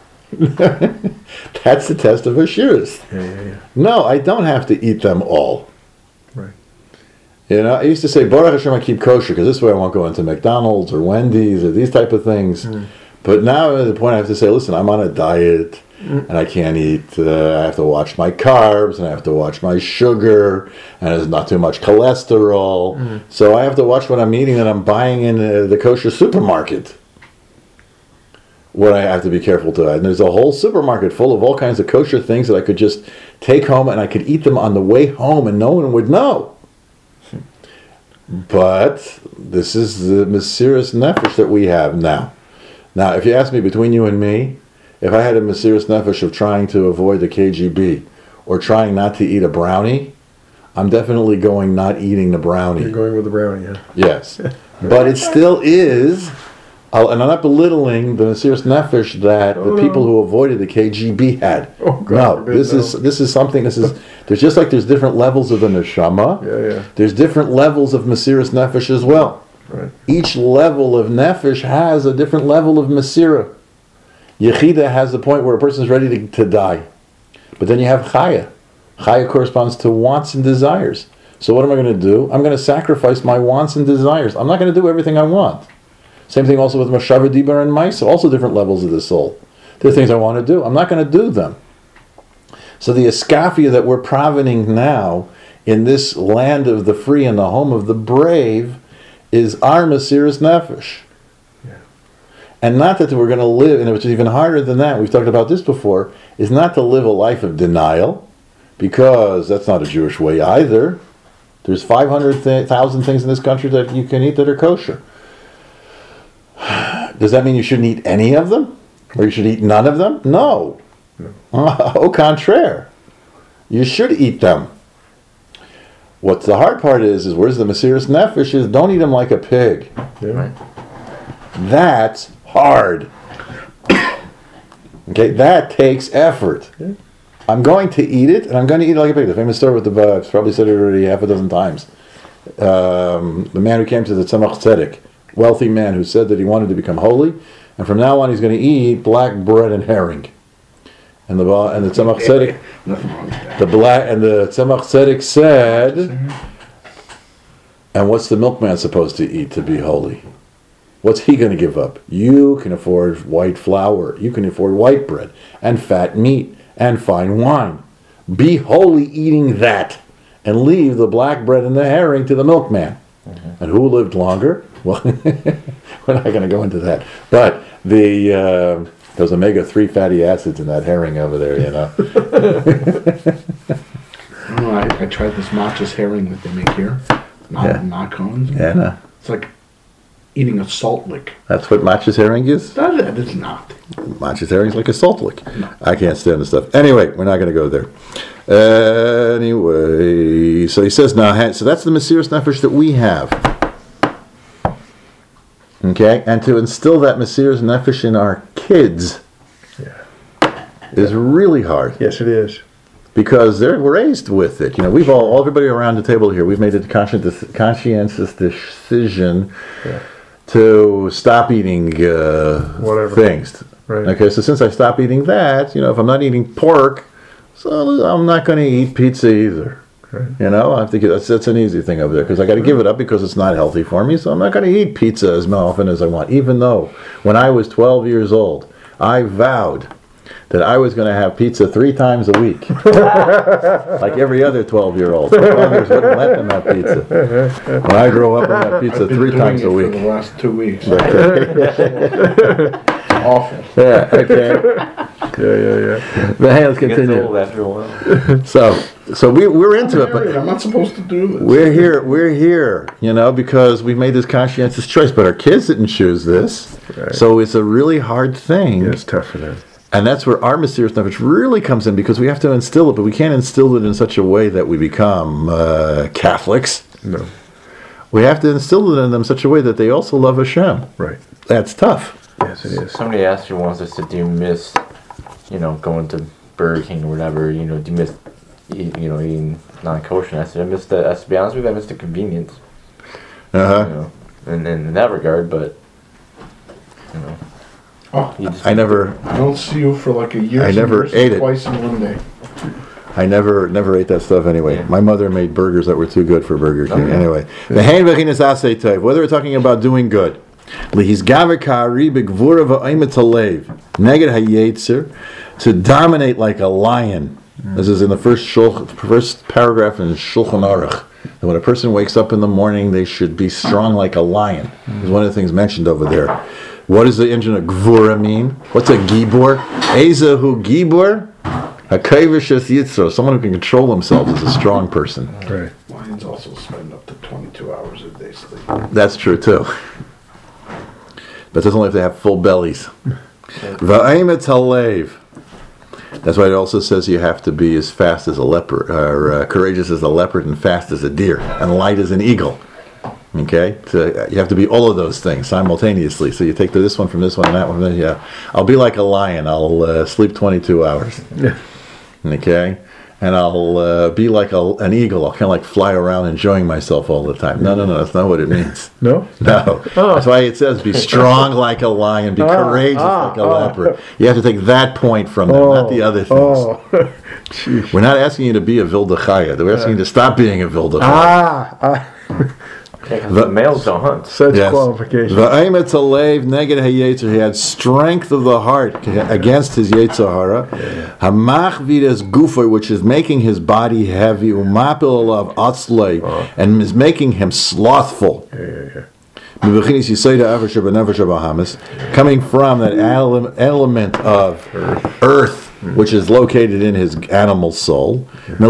That's the test of Ashiris. Yeah, yeah, yeah. No, I don't have to eat them all. Right. You know, I used to say, Baruch Hashem, I keep kosher, because this way I won't go into McDonald's or Wendy's or these type of things. Mm. But now at the point I have to say, listen, I'm on a diet, mm. and I can't eat, uh, I have to watch my carbs, and I have to watch my sugar, and there's not too much cholesterol. Mm. So I have to watch what I'm eating that I'm buying in uh, the kosher supermarket. What I have to be careful to. And there's a whole supermarket full of all kinds of kosher things that I could just take home, and I could eat them on the way home, and no one would know. But this is the Mesiris Nefesh that we have now. Now, if you ask me, between you and me, if I had a Mesiris Nefesh of trying to avoid the K G B or trying not to eat a brownie, I'm definitely going not eating the brownie. You're going with the brownie, yeah. Yes. But it still is, uh, and I'm not belittling the Mesiris Nefesh that Oh, the no. people who avoided the K G B had. Oh, God no, forbid, this no. is this is something, this is, there's just like there's different levels of the neshama, Yeah, yeah. there's different levels of Mesiris Nefesh as well. Right. Each level of Nefesh has a different level of Mesira. Yechida has the point where a person is ready to, to die. But then you have Chaya. Chaya corresponds to wants and desires. So what am I going to do? I'm going to sacrifice my wants and desires. I'm not going to do everything I want. Same thing also with Mashava Dibar and Maisa, also different levels of the soul. There are things I want to do. I'm not going to do them. So the Escafia that we're provening now in this land of the free and the home of the brave is our Mesiris Nefesh. Yeah. And not that we're going to live, and which is even harder than that, we've talked about this before, is not to live a life of denial, because that's not a Jewish way either. There's five hundred thousand things in this country that you can eat that are kosher. Does that mean you shouldn't eat any of them? Or you should eat none of them? No. No. Au contraire. You should eat them. What's the hard part is, is where's the Mesiris Nefesh is, don't eat them like a pig. Yeah. Right. That's hard. Okay, that takes effort. Yeah. I'm going to eat it, and I'm going to eat it like a pig. The famous story with the, uh, I've probably said it already half a dozen times. Um, the man who came to the Tzemach Tzedek, wealthy man who said that he wanted to become holy, and from now on he's going to eat black bread and herring. And the and the Tzemach Tzedek, Nothing wrong with that. the black and the Tzemach Tzedek said, and what's the milkman supposed to eat to be holy? What's he going to give up? You can afford white flour, you can afford white bread, and fat meat, and fine wine. Be holy eating that, and leave the black bread and the herring to the milkman. Mm-hmm. And who lived longer? Well, we're not going to go into that. But the uh, those omega three fatty acids in that herring over there, you know. I don't know, I, I tried this matcha's herring that they make here. Not, Yeah. not cones. Yeah, no. It's like eating a salt lick. That's what matcha's herring is? That, that is not. Matcha's herring is like a salt lick. I can't stand the stuff. Anyway, we're not going to go there. Uh, anyway, so he says now, so that's the Mesiris Nefesh that we have. Okay, and to instill that Mesiris Nefesh in our kids Yeah. is really hard. Yes, it is. Because they're raised with it. You know, we've all, everybody around the table here, we've made a conscientious, conscientious decision Yeah. to stop eating uh, Whatever. things. Right. Okay, so since I stopped eating that, you know, if I'm not eating pork, so I'm not going to eat pizza either. Right. You know, I think that's, that's an easy thing over there because I got to give it up because it's not healthy for me. So I'm not going to eat pizza as often as I want. Even though when I was twelve years old, I vowed that I was going to have pizza three times a week, like every other twelve-year-old. The fathers wouldn't let them have pizza. When I grow up, I have pizza I've been three doing times it a week. for the last two weeks. Okay. Awful. Yeah. Okay. Yeah, yeah, yeah. But hey, let's It gets continue. old after a while. So, so we we're into it, but I'm not supposed to do this. we're here. We're here, you know, because we made this conscientious choice. But our kids didn't choose this, Right. so it's a really hard thing. Yeah, it's tough for them. And that's where our Mesiris Nefesh really comes in, because we have to instill it, but we can't instill it in such a way that we become uh, Catholics. No. We have to instill it in them in such a way that they also love Hashem. Right. That's tough. Yes, it is. Somebody asked you once, I said, do you miss, you know, going to Burger King or whatever, you know, do you miss, eat, you know, eating non-kosher? And I said, I miss the, to be honest with you, I miss the convenience, Uh-huh. you know, and, and in that regard, but, you know. Oh, You just, I never, I don't see you for like a year. I so never you see ate it. Twice in one day. I never, never ate that stuff anyway. Yeah. My mother made burgers that were too good for Burger King. Okay. Anyway, the hein v'chinas asay tov. Whether we're talking about doing good, lihizgaver ka'ari b'gvura v'oimet halev neged hayetzer, to dominate like a lion. This is in the first shul, first paragraph in Shulchan Aruch. That when a person wakes up in the morning, they should be strong like a lion. Is one of the things mentioned over there. What does the engine of gvura mean? What's a gibor? Ezahu gibor? A kaivish yitzro, someone who can control themselves is a strong person. Right. Lions also spend up to twenty-two hours a day sleep. That's true too. But that's only if they have full bellies. Va'emet halev. That's why it also says you have to be as fast as a leopard, or uh, courageous as a leopard, and fast as a deer, and light as an eagle. Okay, so you have to be all of those things simultaneously. So you take this one from this one and that one. Yeah, I'll be like a lion. I'll uh, sleep twenty-two hours. Okay, and I'll uh, be like a, an eagle. I'll kind of like fly around enjoying myself all the time. No, no, no, that's not what it means. No? No. Oh. That's why it says be strong like a lion, be Ah, courageous ah, like a ah. leopard. You have to take that point from them, not the other things. Oh, Jeez. We're not asking you to be a Vilda Chaya. We're asking you to stop being a Vilda Chaya. Ah, ah, Yeah, 'cause the males don't hunt. such Yes. qualification. Va'emet halev neged hayetzer. He had strength of the heart against his yetzer hara. Hamachvides gufoy, which is making his body heavy. Umapil alav atzlei, and is making him slothful. Yeah, yeah, yeah. Coming from that ele- element of earth, which is located in his animal soul,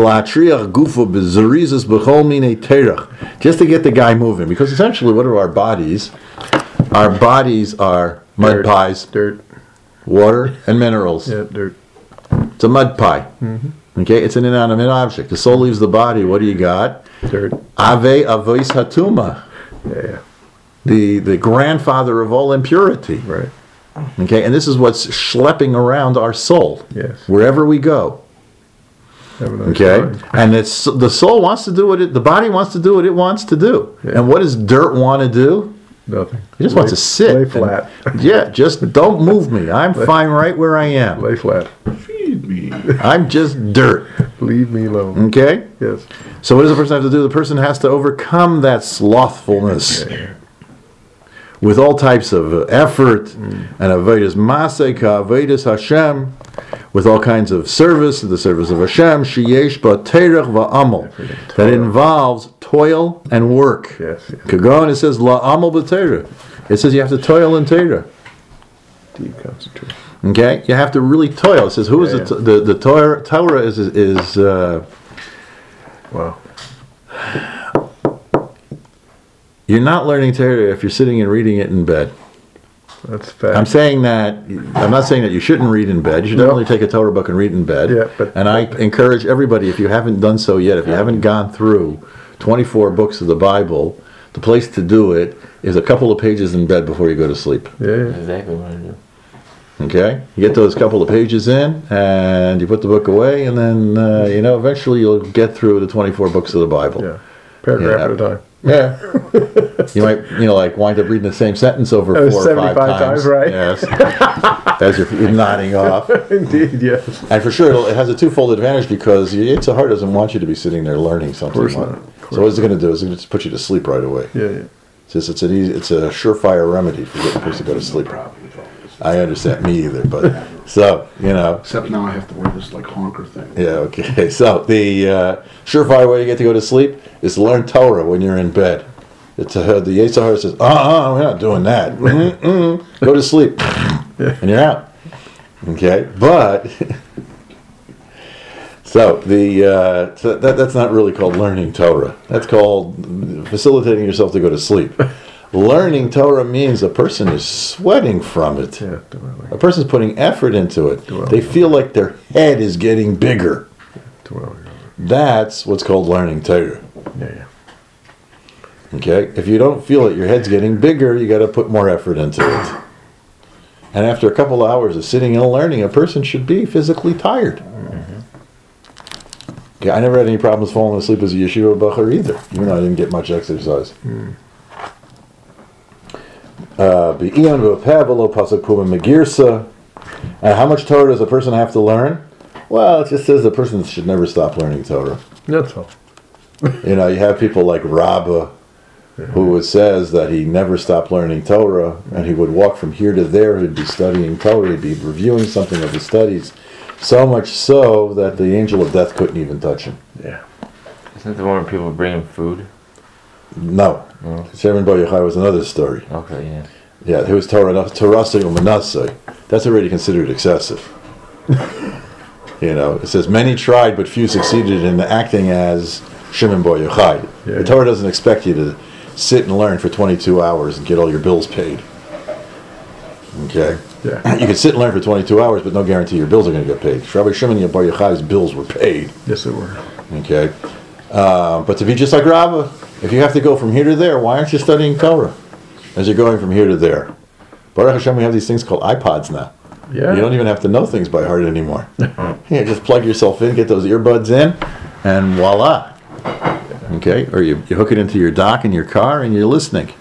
just to get the guy moving. Because essentially, what are our bodies? Our bodies are mud Dirt. pies, Dirt. water, and minerals. Yeah, dirt. It's a mud pie. Okay, it's an inanimate object. The soul leaves the body. What do you got? Dirt. Ave avois hatuma. Yeah, yeah. The, the grandfather of all impurity. Right. Okay, and this is what's schlepping around our soul. Yes. Wherever we go. Have a nice Okay? time. And it's, the soul wants to do what it, the body wants to do what it wants to do. Yeah. And what does dirt want to do? Nothing. It just lay, wants to sit. Lay and- flat. yeah, just don't move me. I'm fine right where I am. Lay flat. Feed me. I'm just dirt. Leave me alone. Okay? Yes. So what does the person have to do? The person has to overcome that slothfulness. With all types of uh, effort and avodas maseka, avodas Hashem, with all kinds of service, the service of Hashem, sheyesh ba terech va'amal, that involves toil and work. Yes. yes. Kagon, it says la amal b'terech. It says you have to toil in Torah. Deep concentration. Okay, you have to really toil. It says who is Yeah, the the the Torah? Torah is is. Uh, Wow. You're not learning Torah if you're sitting and reading it in bed. That's fact. I'm saying that, I'm not saying that you shouldn't read in bed. You should No. definitely take a Torah book and read in bed. Yeah, but- and I encourage everybody, if you haven't done so yet, if you haven't gone through twenty-four books of the Bible, the place to do it is a couple of pages in bed before you go to sleep. Yeah, yeah. Exactly what I do. Okay? You get those couple of pages in, and you put the book away, and then, uh, you know, eventually you'll get through the twenty-four books of the Bible. Yeah. Paragraph Yeah. at a time. Yeah. You might, you know, like wind up reading the same sentence over Oh, four or five seventy-five times. times, right? Yes. As you're, you're nodding off. Indeed, yes. And for sure, it'll, it has a twofold advantage because your Yetzer Hara doesn't want you to be sitting there learning something. course like- not. Of course So what it's going to do is it's going to put you to sleep right away. Yeah, yeah. It's just, it's an easy, it's a surefire remedy for getting a person to go to sleep. Problem with all this. I understand, me either, but so you know, Except now I have to wear this like honker thing. yeah, okay. So the uh, surefire way to get to go to sleep is to learn Torah when you're in bed. It's a, the Yetzer Hara says, uh, uh, we're not doing that. Mm-mm. Go to sleep, and you're out. Okay, but so the uh, so that that's not really called learning Torah. That's called facilitating yourself to go to sleep. Learning Torah means a person is sweating from it. Yeah, dwelling. A person's putting effort into it. Dwelling. They feel like their head is getting bigger. Dwelling. That's what's called learning Torah. Yeah, yeah. Okay? If you don't feel it, your head's getting bigger, you got to put more effort into it. And after a couple of hours of sitting and learning, a person should be physically tired. Okay, I never had any problems falling asleep as a yeshiva bacher either, even though I didn't get much exercise. Uh, Be'ion v'peh v'lo pasuk puma megirsa. And how much Torah does a person have to learn? Well, it just says the person should never stop learning Torah. That's all. You know, you have people like Rabbah, who says that he never stopped learning Torah, and he would walk from here to there, he'd be studying Torah, he'd be reviewing something of his studies, so much so that the angel of death couldn't even touch him. Yeah. Isn't the one where people bring him food? No. No. Sherman Bar Yochai was another story. Okay, yeah. Yeah, it was Torah, Torasei Umanasei. That's already considered excessive. You know, it says many tried, but few succeeded in acting as Shimon Bar Yochai. Yeah. The Torah doesn't expect you to sit and learn for twenty-two hours and get all your bills paid. Okay? Yeah. You can sit and learn for twenty-two hours, but no guarantee your bills are going to get paid. Rabbi Shimon Bar Yochai's bills were paid. Yes, it were. Okay? Uh, but to be just like Rava, if you have to go from here to there, why aren't you studying Torah as you're going from here to there? Baruch Hashem, we have these things called iPods now. Yeah. You don't even have to know things by heart anymore. You just plug yourself in, get those earbuds in, and voila. Okay? Or you, you hook it into your dock in your car and you're listening.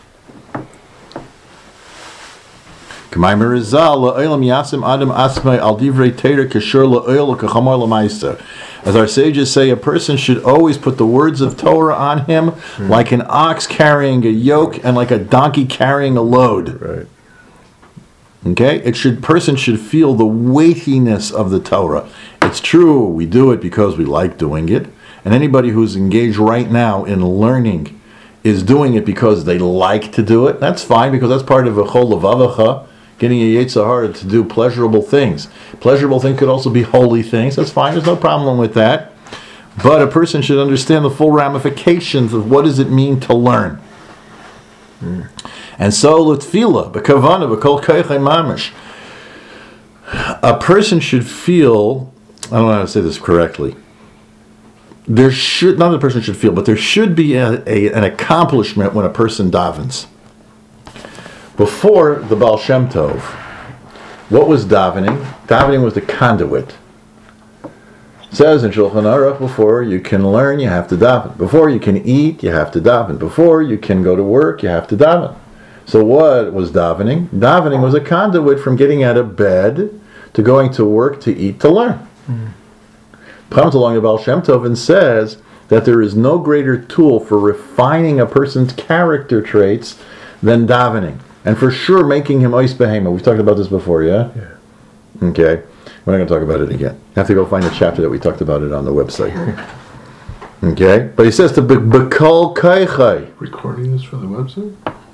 As our sages say, a person should always put the words of Torah on him mm. like an ox carrying a yoke and like a donkey carrying a load. Right. Okay? It should person should feel the weightiness of the Torah. It's true, we do it because we like doing it. And anybody who's engaged right now in learning is doing it because they like to do it. That's fine, because that's part of a chol levavacha, getting a Yetzer Hara to do pleasurable things. Pleasurable things could also be holy things. That's fine. There's no problem with that. But a person should understand the full ramifications of what does it mean to learn. Mm. And so, l'tfila, b'kavana, b'kol kaychai mamish. A person should feel, I don't know how to say this correctly, there should, not a person should feel, but there should be a, a, an accomplishment when a person davens. Before the Baal Shem Tov, what was davening? Davening was the conduit. It says in Shulchan Aruch, before you can learn, you have to daven. Before you can eat, you have to daven. Before you can go to work, you have to daven. So what was davening? Davening was a conduit from getting out of bed to going to work, to eat, to learn. Mm. Comes along the Baal Shem Tov and says that there is no greater tool for refining a person's character traits than davening. And for sure, making him ois behema. We've talked about this before, yeah? Yeah. Okay. We're not going to talk about it again. You have to go find the chapter that we talked about it on the website. Okay? But he says to b'kol kaychai. Recording this for the website?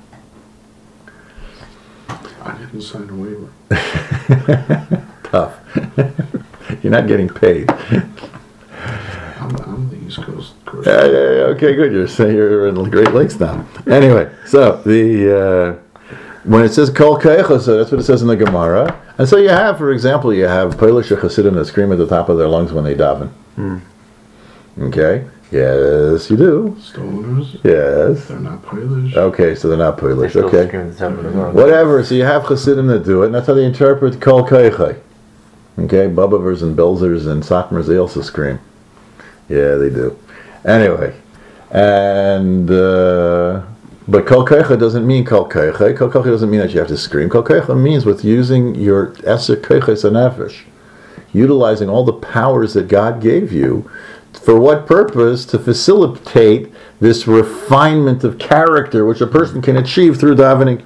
I didn't sign a waiver. Tough. You're not getting paid. I'm, I'm the East Coast. Course. Yeah, yeah, yeah. Okay, good. You're saying you're in the Great Lakes now. Anyway, so the... Uh, When it says kol keicha, so that's what it says in the Gemara. And so you have, for example, you have Polish Chassidim that scream at the top of their lungs when they daven. Hmm. Okay? Yes, you do. Stoners? Yes. They're not Polish. Okay, so they're not Polish. They okay. Whatever, so you have Chassidim that do it, and that's how they interpret kol keicha. Okay? Bubavers and Belzers and Satmars, they also scream. Yeah, they do. Anyway. And... Uh, But kol keicha doesn't mean kol keicha. Kol keicha doesn't mean that you have to scream. Kol keicha means with using your eser keiches hanefesh, utilizing all the powers that God gave you. For what purpose? To facilitate this refinement of character, which a person can achieve through davening.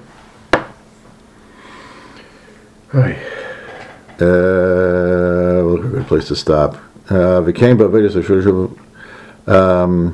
Right. Uh, well, a good place to stop. Uh, um.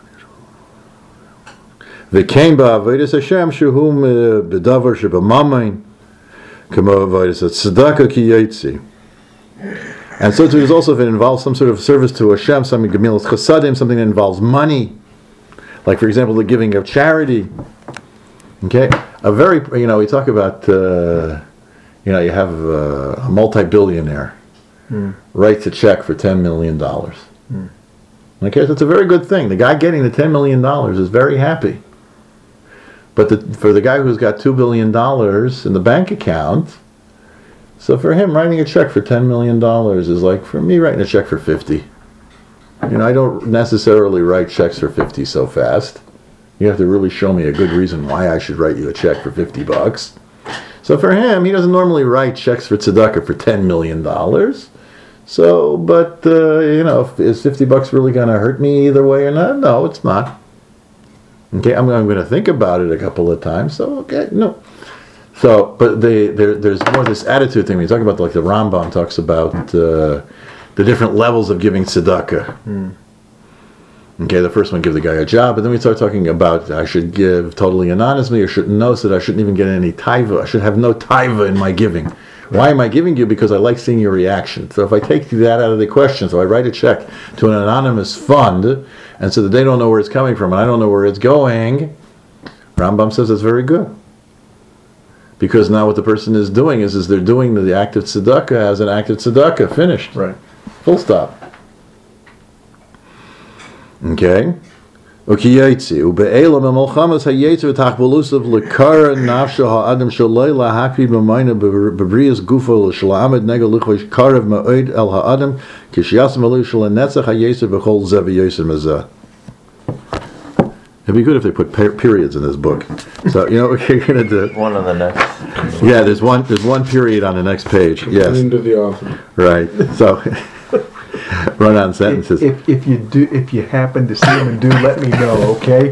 V'kein ba'avodas Hashem shehum b'davar shebamayin kamo avodas tzedakah ki yotzi. And so too is also if it involves some sort of service to Hashem, something gemilas chasadim, something that involves money, like for example the giving of charity. Okay, a very you know we talk about uh, you know you have uh, a multi-billionaire mm. writes a check for ten million dollars. Mm. Okay, so it's a very good thing. The guy getting the ten million dollars is very happy. But the, for the guy who's got two billion dollars in the bank account, so for him, writing a check for ten million dollars is like, for me, writing a check for fifty. You know, I don't necessarily write checks for fifty so fast. You have to really show me a good reason why I should write you a check for fifty bucks. So for him, he doesn't normally write checks for tzedakah for ten million dollars. So, but, uh, you know, is fifty bucks really going to hurt me either way or not? No, it's not. Okay, I'm, I'm going to think about it a couple of times. So, okay, no. So, but they, there, there's more this attitude thing. When you talk about, like the Rambam talks about uh, the different levels of giving tzedakah. Mm. Okay, the first one, give the guy a job. But then we start talking about I should give totally anonymously, or shouldn't know, so that I shouldn't even get any taiva. I should have no taiva in my giving. Why am I giving you? Because I like seeing your reaction. So if I take that out of the question, so I write a check to an anonymous fund, and so that they don't know where it's coming from, and I don't know where it's going, Rambam says it's very good. Because now what the person is doing is, is they're doing the act of tzedakah as an act of tzedakah, finished. Right. Full stop. Okay? Ukiyetzi ube'elam emolchamas hayetzer tachvolusav lekara nafsha ha'adam shaloi lahakri b'mayna b'brias gufo l'shalamid nega lichvish karev ma'od el ha'adam kishyasim alu shalanetzach hayetzer b'chol zev yosem azah. It'd be good if they put per- periods in this book. So you know what you're gonna do? One on the next. Yeah, there's one. There's one period on the next page. Yes, Into the author. right. So run-on If, sentences. if, if you do, if you happen to see them and do, let me know, okay?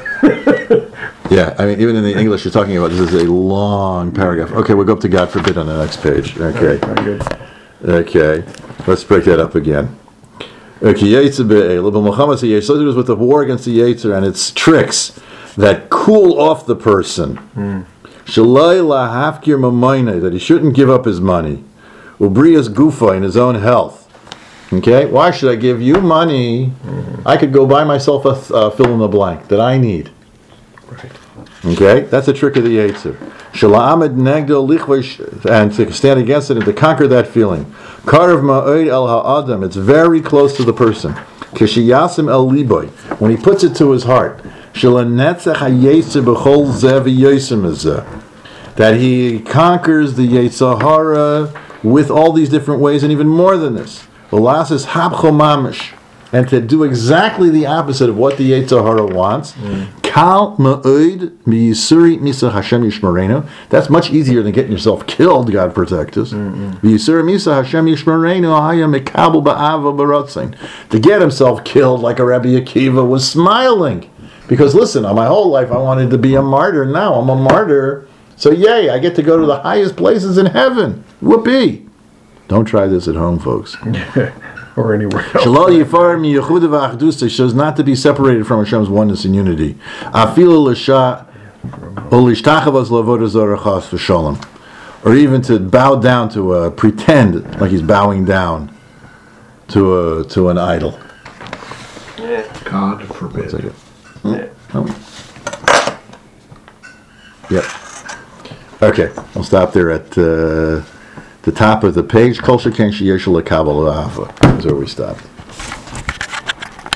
Yeah, I mean, even in the English you're talking about, this is a long paragraph. Okay, we'll go up to God forbid on the next page. Okay, Very good. okay. Let's break that up again. Okay, Yetzer be'el, but Muhammad says so it is with the war against the Yetzer and its tricks that cool off the person. Shalai lahafkir mamayne, that he shouldn't give up his money. Ubrias gufa, in his own health. Okay, why should I give you money? I could go buy myself a uh, fill in the blank that I need. Right. Okay, that's a trick of the Yetzer. Shala'amid negdo lichvish, and to stand against it and to conquer that feeling. Karev ma'od el ha'adam, it's very close to the person. Kishiyasim el liboy, when he puts it to his heart. Shalanetzach ha'yetzer b'chol zev yosem azeh, that he conquers the Yetzer hara with all these different ways and even more than this. V'lasis habcho mamish, and to do exactly the opposite of what the Yetzer hara wants. Kal ma'od miyisuri misa Hashem yishmarenu. That's much easier than getting yourself killed. God protect us. Miyisuri misa Hashem yishmarenu haya mekabel ba'ava baratzin. To get himself killed like a Rabbi Akiva was smiling, because listen, my whole life I wanted to be a martyr. Now I'm a martyr, so yay! I get to go to the highest places in heaven. Whoopee! Don't try this at home, folks. Or anywhere else. Shalal yifar mi yechuda v'achdus, shows not to be separated from Hashem's oneness and unity. Afilu l'sha u'lishtachavas lavodah zarah chas v'shalom, or even to bow down to a pretend like he's bowing down to a to an idol. God forbid. Take it. Oh. Yep. Okay, we'll stop there at uh, the top of the page. Kol sheken sheyesh lekabel ha'ava is where we stopped.